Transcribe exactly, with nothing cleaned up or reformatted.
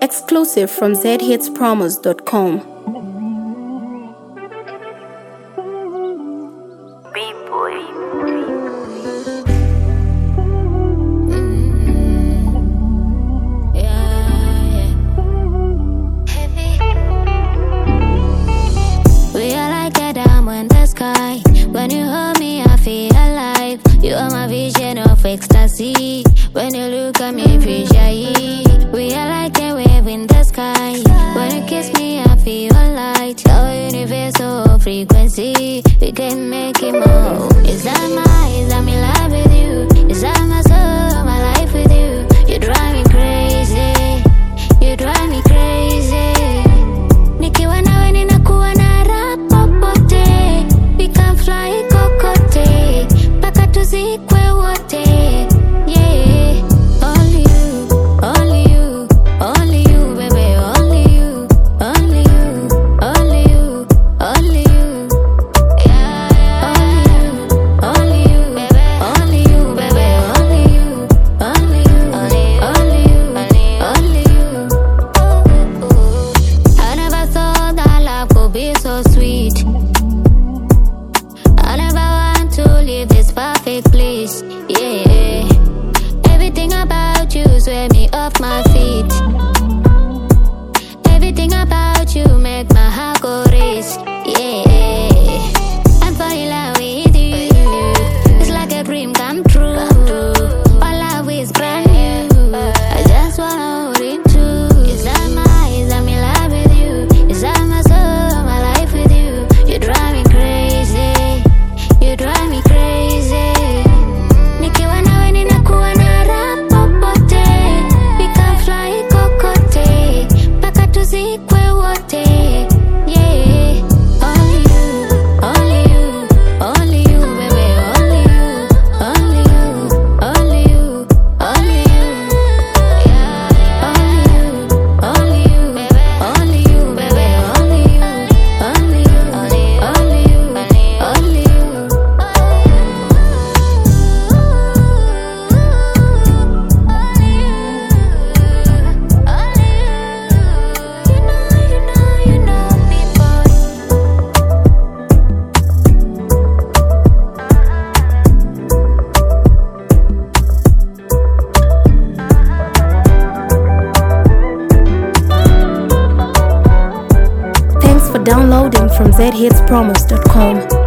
Exclusive from z hits promos dot com. When you hold me, I feel alive. You are my vision of ecstasy. When you look at me, feel shy. We are like a wave in the sky. When you kiss me, I feel light. Our universal frequency, we can make it move. Is that my, is that me life with you? Is that my soul, my life with you? You drive me crazy. You drive me crazy. Nikiwa nawe ninakuwa na raha popote. We can fly kokote, paka tuzikwe wote. Yeah, only you, only you, only you, baby, only you, only you, only you, only you. Yeah, yeah. Only you, only you, baby, only you, baby, only you, only you, only you, only you. I never thought that love could be so sweet. I never want to leave this perfect place, yeah. Everything about you swept me off my feet. Everything about you make my heart go race, yeah. I'm falling in love with you. It's like a dream come true. Our love is brand new. I just wanna hold it too. Is that my, is that me life with you? Is that my soul, my life with you? You drive me crazy. You drive me crazy. Nikiwa nawe ninakuwa na raha popote. We can fly kokote, paka tuzikwe wote. Yeah, only you, only you, only you, baby, only you, only you, only you, only you. Yeah, only you, only you, baby, only you, baby, only you, only you, only you, only you. Thanks for downloading from z hits promos dot com.